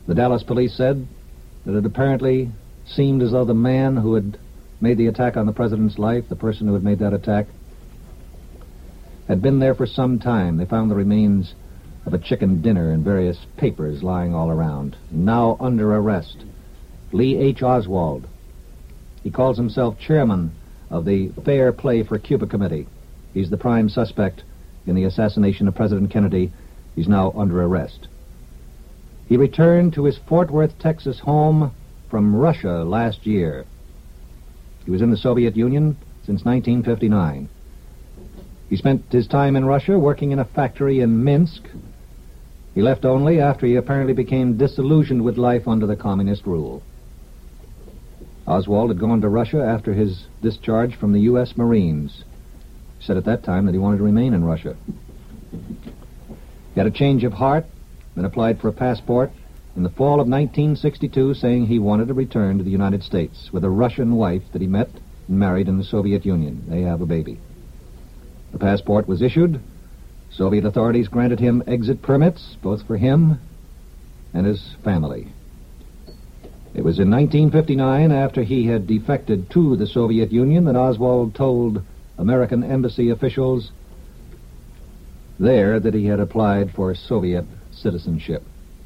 The Dallas police said that it apparently seemed as though the man who had made the attack on the president's life, the person who had made that attack, had been there for some time. They found the remains of a chicken dinner and various papers lying all around. Now under arrest, Lee H. Oswald. He calls himself chairman of the Fair Play for Cuba Committee. He's the prime suspect in the assassination of President Kennedy. He's now under arrest. He returned to his Fort Worth, Texas home from Russia last year. He was in the Soviet Union since 1959. He spent his time in Russia working in a factory in Minsk. He left only after he apparently became disillusioned with life under the communist rule. Oswald had gone to Russia after his discharge from the U.S. Marines. He said at that time that he wanted to remain in Russia. He had a change of heart and applied for a passport in the fall of 1962, saying he wanted to return to the United States with a Russian wife that he met and married in the Soviet Union. They have a baby. The passport was issued. Soviet authorities granted him exit permits, both for him and his family. It was in 1959, after he had defected to the Soviet Union, that Oswald told American embassy officials there that he had applied for Soviet citizenship.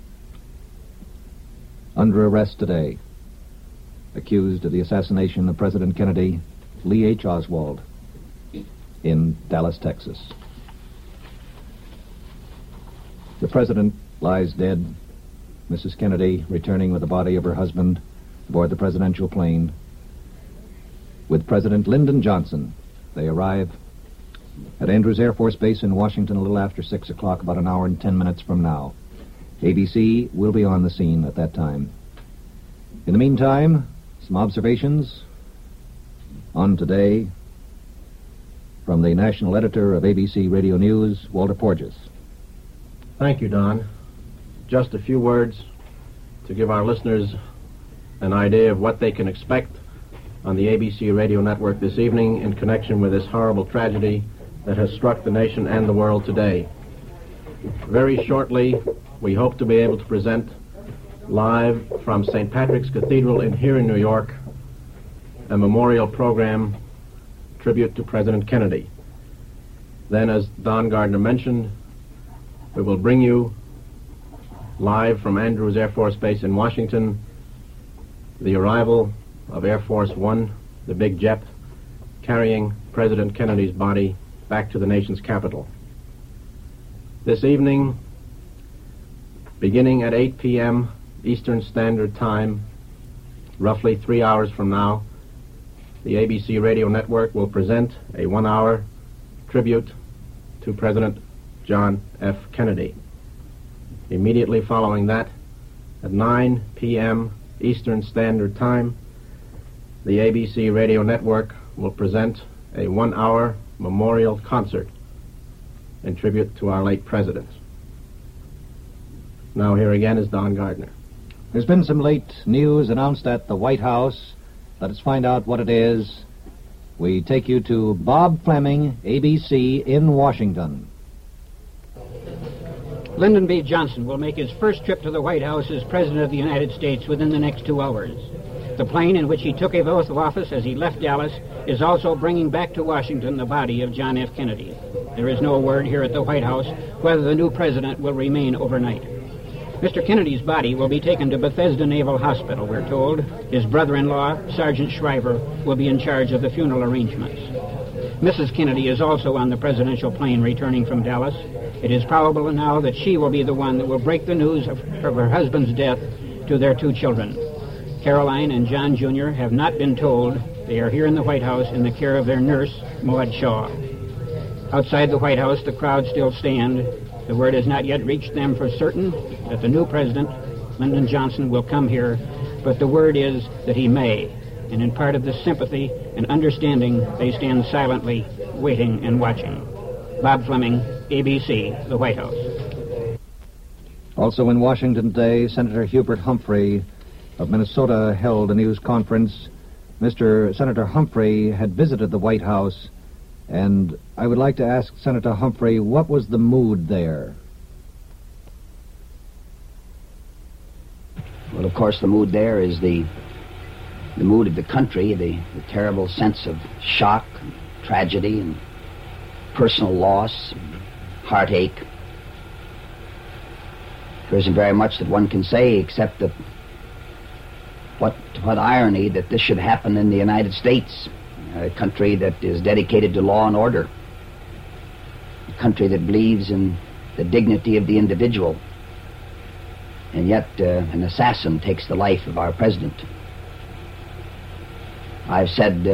Under arrest today, accused of the assassination of President Kennedy, Lee H. Oswald, in Dallas, Texas. The president lies dead. Mrs. Kennedy returning with the body of her husband aboard the presidential plane with President Lyndon Johnson. They arrive at Andrews Air Force Base in Washington a little after 6 o'clock, about an hour and 10 minutes from now. ABC will be on the scene at that time. In the meantime, some observations on today from the national editor of ABC Radio News, Walter Porges. Thank you, Don. Just a few words to give our listeners an idea of what they can expect on the ABC radio network this evening in connection with this horrible tragedy that has struck the nation and the world today. Very shortly, we hope to be able to present live from St. Patrick's Cathedral here in New York a memorial program tribute to President Kennedy. Then, as Don Gardner mentioned, we will bring you live from Andrews Air Force Base in Washington the arrival of Air Force One, the big jet, carrying President Kennedy's body back to the nation's capital. This evening, beginning at 8 p.m. Eastern Standard Time, roughly 3 hours from now, the ABC Radio Network will present a 1-hour tribute to President John F. Kennedy. Immediately following that, at 9 p.m. Eastern Standard Time, the ABC Radio Network will present a 1-hour memorial concert in tribute to our late president. Now here again is Don Gardner. There's been some late news announced at the White House. Let us find out what it is. We take you to Bob Fleming, ABC, in Washington. Lyndon B. Johnson will make his first trip to the White House as President of the United States within the next 2 hours. The plane in which he took a oath of office as he left Dallas is also bringing back to Washington the body of John F. Kennedy. There is no word here at the White House whether the new president will remain overnight. Mr. Kennedy's body will be taken to Bethesda Naval Hospital, we're told. His brother-in-law, Sergeant Shriver, will be in charge of the funeral arrangements. Mrs. Kennedy is also on the presidential plane returning from Dallas. It is probable now that she will be the one that will break the news of her husband's death to their 2 children. Caroline and John Jr. have not been told. They are here in the White House in the care of their nurse, Maud Shaw. Outside the White House, the crowd still stand. The word has not yet reached them for certain that the new president, Lyndon Johnson, will come here, but the word is that he may. And in part of this sympathy and understanding, they stand silently, waiting and watching. Bob Fleming, ABC, the White House. Also in Washington today, Senator Hubert Humphrey of Minnesota held a news conference. Senator Humphrey had visited the White House, and I would like to ask Senator Humphrey, what was the mood there? Well, of course, the mood there is the mood of the country, the terrible sense of shock, and tragedy, and personal loss, and heartache. There isn't very much that one can say except that what irony that this should happen in the United States, a country that is dedicated to law and order, a country that believes in the dignity of the individual, and yet an assassin takes the life of our president. I've said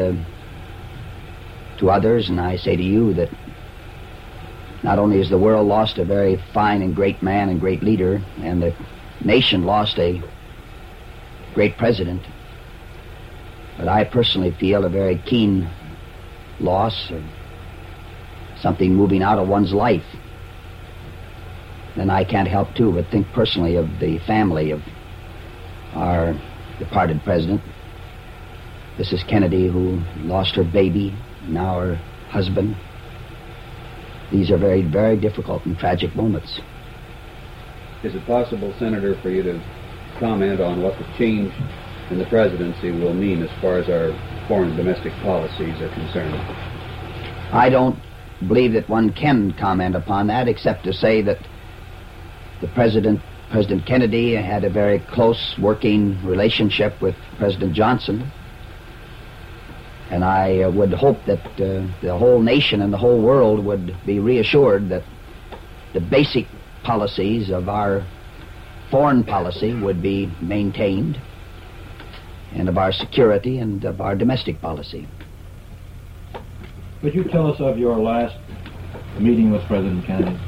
to others, and I say to you, that not only has the world lost a very fine and great man and great leader, and the nation lost a great president, but I personally feel a very keen loss of something moving out of one's life. Then I can't help, too, but think personally of the family of our departed president, Mrs. Kennedy, who lost her baby, now her husband. These are very, very difficult and tragic moments. Is it possible, Senator, for you to comment on what the change in the presidency will mean as far as our foreign domestic policies are concerned? I don't believe that one can comment upon that, except to say that the President Kennedy, had a very close working relationship with President Johnson. And I would hope that the whole nation and the whole world would be reassured that the basic policies of our foreign policy would be maintained, and of our security and of our domestic policy. Could you tell us of your last meeting with President Kennedy?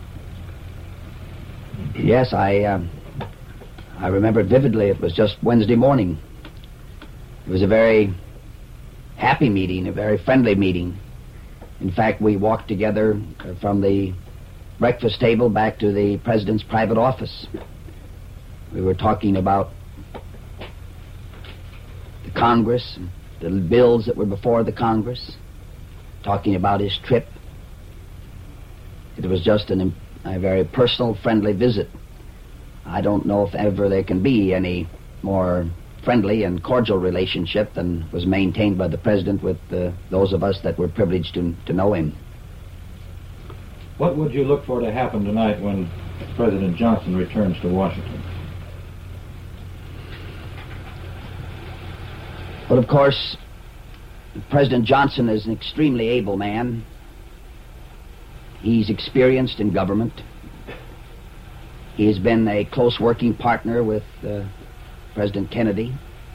Yes, I remember vividly. It was just Wednesday morning. It was a very happy meeting, a very friendly meeting. In fact, we walked together from the breakfast table back to the president's private office. We were talking about the Congress, the bills that were before the Congress, talking about his trip. It was just a very personal, friendly visit. I don't know if ever there can be any more friendly and cordial relationship than was maintained by the President with those of us that were privileged to know him. What would you look for to happen tonight when President Johnson returns to Washington? Well, of course, President Johnson is an extremely able man. He's experienced in government. He has been a close working partner with President Kennedy.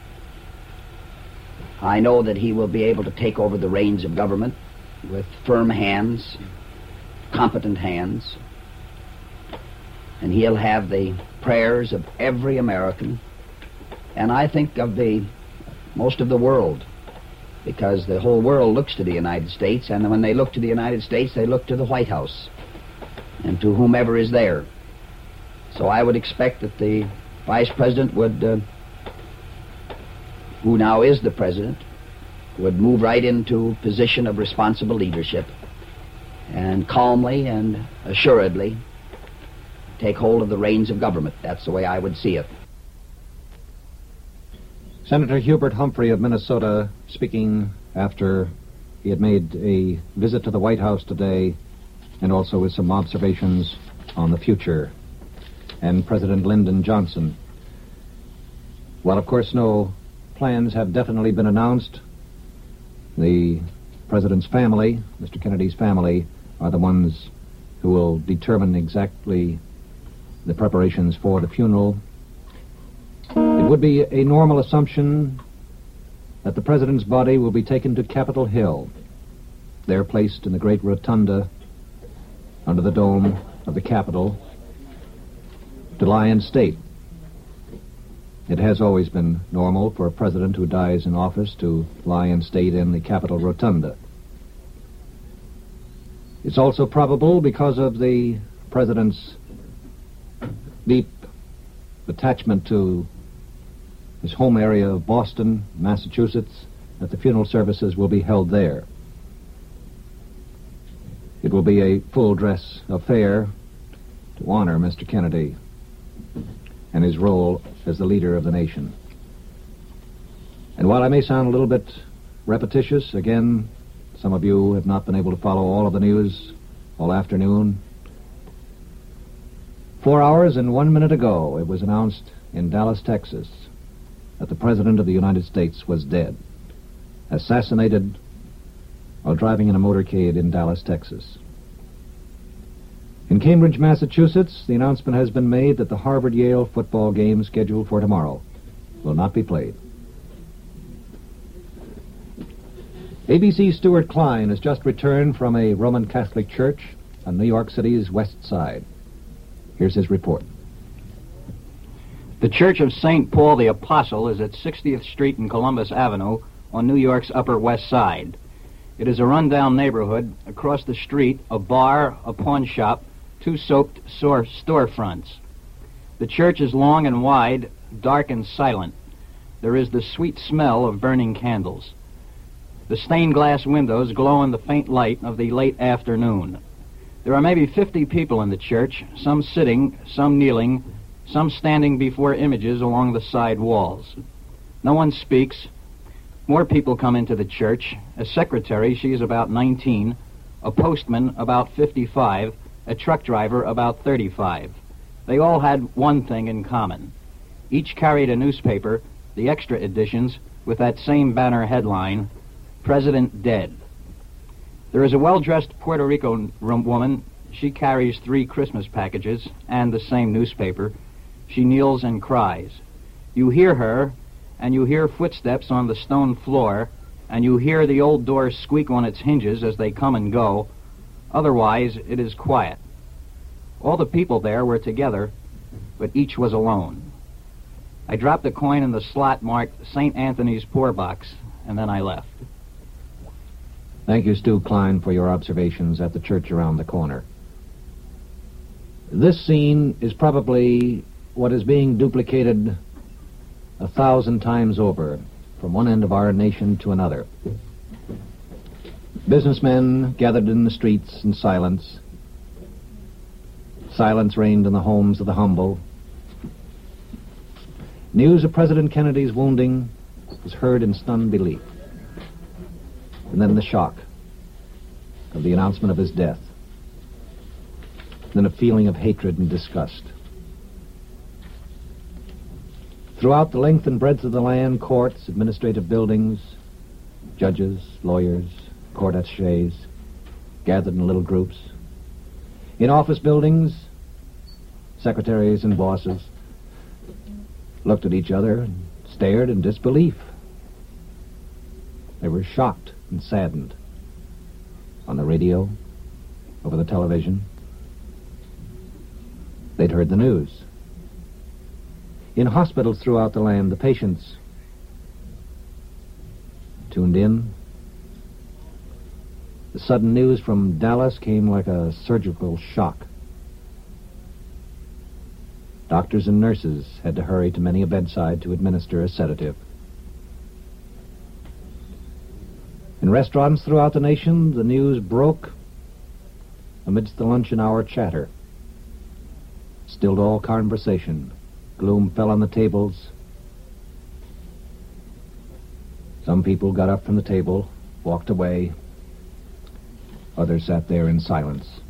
I know that he will be able to take over the reins of government with firm hands, competent hands, and he'll have the prayers of every American, and I think of most of the world, because the whole world looks to the United States, and when they look to the United States, they look to the White House and to whomever is there. So I would expect that the Vice President would, who now is the President, would move right into position of responsible leadership and calmly and assuredly take hold of the reins of government. That's the way I would see it. Senator Hubert Humphrey of Minnesota, speaking after he had made a visit to the White House today, and also with some observations on the future, and President Lyndon Johnson. Well, of course, no plans have definitely been announced. The President's family, Mr. Kennedy's family, are the ones who will determine exactly the preparations for the funeral. It would be a normal assumption that the President's body will be taken to Capitol Hill. There placed in the great rotunda under the dome of the Capitol to lie in state. It has always been normal for a president who dies in office to lie in state in the Capitol rotunda. It's also probable, because of the President's deep attachment to his home area of Boston, Massachusetts, that the funeral services will be held there. It will be a full-dress affair to honor Mr. Kennedy. and his role as the leader of the nation. And while I may sound a little bit repetitious, again, some of you have not been able to follow all of the news all afternoon. 4 hours and 1 minute ago, it was announced in Dallas, Texas, that the President of the United States was dead, assassinated while driving in a motorcade in Dallas, Texas. In Cambridge, Massachusetts, the announcement has been made that the Harvard-Yale football game scheduled for tomorrow will not be played. ABC's Stuart Klein has just returned from a Roman Catholic church on New York City's west side. Here's his report. The Church of St. Paul the Apostle is at 60th Street and Columbus Avenue on New York's Upper West Side. It is a rundown neighborhood. Across the street, a bar, a pawn shop, 2 soaped storefronts. The church is long and wide, dark and silent. There is the sweet smell of burning candles. The stained glass windows glow in the faint light of the late afternoon. There are maybe 50 people in the church, some sitting, some kneeling, some standing before images along the side walls. No one speaks. More people come into the church. A secretary, she is about 19, a postman about 55, a truck driver about 35. They all had one thing in common. Each carried a newspaper, the extra editions, with that same banner headline, President Dead. There is a well-dressed Puerto Rican woman. She carries 3 Christmas packages and the same newspaper. She kneels and cries. You hear her, and you hear footsteps on the stone floor, and you hear the old door squeak on its hinges as they come and go. Otherwise, it is quiet. All the people there were together, but each was alone. I dropped a coin in the slot marked St. Anthony's Poor Box, and then I left. Thank you, Stu Klein, for your observations at the church around the corner. This scene is probably what is being duplicated 1,000 times over from one end of our nation to another. Businessmen gathered in the streets in silence. Silence reigned in the homes of the humble. News of President Kennedy's wounding was heard in stunned belief. And then the shock of the announcement of his death. Then a feeling of hatred and disgust. Throughout the length and breadth of the land, courts, administrative buildings, judges, lawyers, court attachés gathered in little groups. In office buildings, secretaries and bosses looked at each other and stared in disbelief. They were shocked and saddened. On the radio, over the television, they'd heard the news. In hospitals throughout the land, the patients tuned in. The sudden news from Dallas came like a surgical shock. Doctors and nurses had to hurry to many a bedside to administer a sedative. In restaurants throughout the nation, the news broke amidst the luncheon hour chatter. Stilled all conversation. Gloom fell on the tables. Some people got up from the table, walked away. Others sat there in silence.